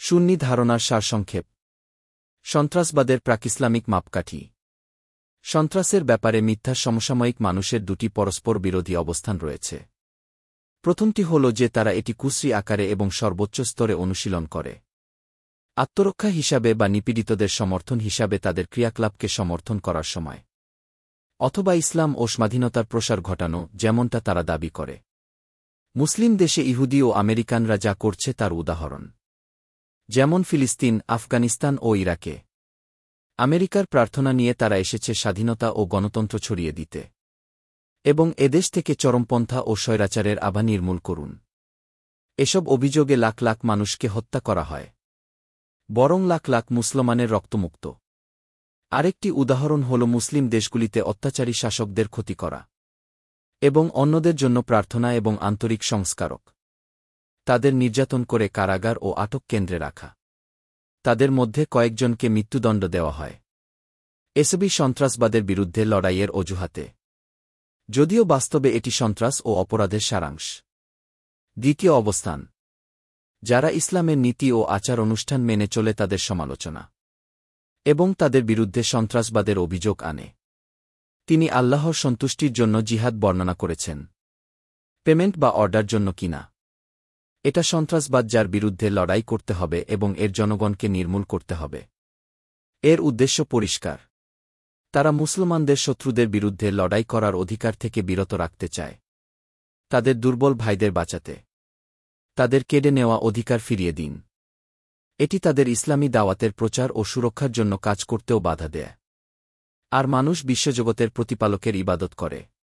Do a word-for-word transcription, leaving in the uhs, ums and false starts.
সুন্নি ধারণার সারসংক্ষেপ। সন্ত্রাসবাদের প্রাক-ইসলামিক মাপকাঠি। সন্ত্রাসের ব্যাপারে মিথ্যা সমসাময়িক মানুষের দুটি পরস্পর বিরোধী অবস্থান রয়েছে। প্রথমটি হল যে তারা এটি কুশ্রী আকারে এবং সর্বোচ্চ স্তরে অনুশীলন করে। আত্মরক্ষা হিসাবে বা নিপীড়িতদের সমর্থন হিসাবে তাদের ক্রিয়াকলাপকে সমর্থন করার সময়, অথবা ইসলাম ও স্বাধীনতার প্রসার ঘটানো, যেমনটা তারা দাবি করে। মুসলিম দেশে ইহুদি ও আমেরিকানরা যা করছে তার উদাহরণ, যেমন ফিলিস্তিন, আফগানিস্তান ও ইরাকে। আমেরিকার প্রার্থনা নিয়ে তারা এসেছে স্বাধীনতা ও গণতন্ত্র ছড়িয়ে দিতে, এবং এদেশ থেকে চরমপন্থা ও স্বৈরাচারের আভা নির্মূল করুন। এসব অভিযোগে লাখ লাখ মানুষকে হত্যা করা হয়, বরং লাখ লাখ মুসলমানের রক্তমুক্ত। আরেকটি উদাহরণ হল মুসলিম দেশগুলিতে অত্যাচারী শাসকদের ক্ষতি করা এবং অন্যদের জন্য প্রার্থনা এবং আন্তরিক সংস্কারক। তাদের নির্যাতন করে কারাগার ও আটক কেন্দ্রে রাখা, তাদের মধ্যে কয়েকজনকে মৃত্যুদণ্ড দেওয়া হয়। এসবই সন্ত্রাসবাদের বিরুদ্ধে লড়াইয়ের অজুহাতে, যদিও বাস্তবে এটি সন্ত্রাস ও অপরাধের সারাংশ। দ্বিতীয় অবস্থান, যারা ইসলামের নীতি ও আচার অনুষ্ঠান মেনে চলে তাদের সমালোচনা এবং তাদের বিরুদ্ধে সন্ত্রাসবাদের অভিযোগ আনে। তিনি আল্লাহর সন্তুষ্টির জন্য জিহাদ বর্ণনা করেছেন, পেমেন্ট বা অর্ডার জন্য কিনা। এটা সন্ত্রাসবাদ যার বিরুদ্ধে লড়াই করতে হবে এবং এর জনগণকে নির্মূল করতে হবে। এর উদ্দেশ্য পরিষ্কার, তারা মুসলমানদের শত্রুদের বিরুদ্ধে লড়াই করার অধিকার থেকে বিরত রাখতে চায়, তাদের দুর্বল ভাইদের বাঁচাতে। তাদের কেড়ে নেওয়া অধিকার ফিরিয়ে দিন। এটি তাদের ইসলামী দাওয়াতের প্রচার ও সুরক্ষার জন্য কাজ করতেও বাধা দেয়। আর মানুষ বিশ্বজগতের প্রতিপালকের ইবাদত করে।